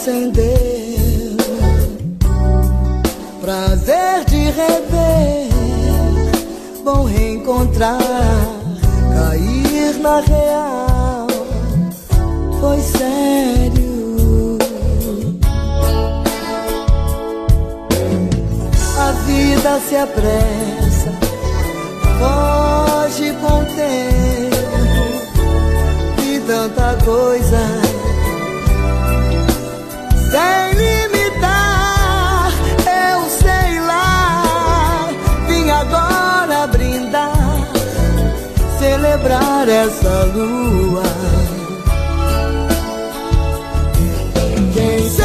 acendeu, prazer de rever, bom reencontrar, cair na real, foi sério. A vida se apressa, foge com o tempo e tanta coisa sem limitar. Eu sei lá, vim agora brindar, celebrar essa lua. Quem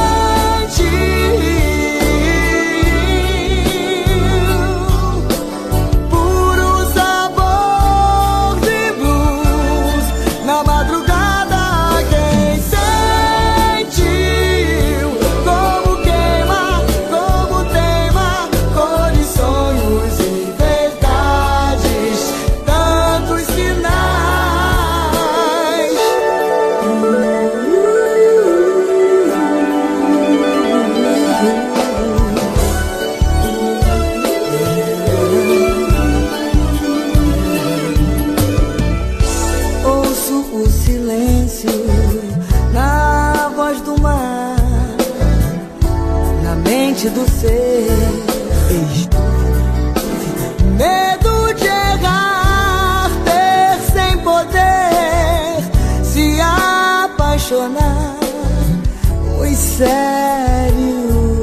do ser, medo de errar, ter sem poder se apaixonar, foi sério.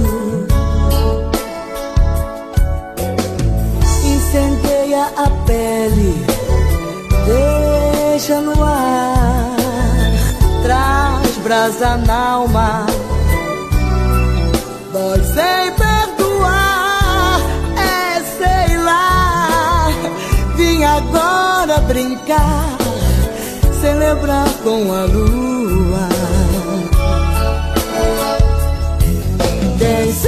Incendeia a pele, deixa no ar, traz brasa na alma, dói sem perdoar, sei lá, vim agora brincar, celebrar com a lua. Quem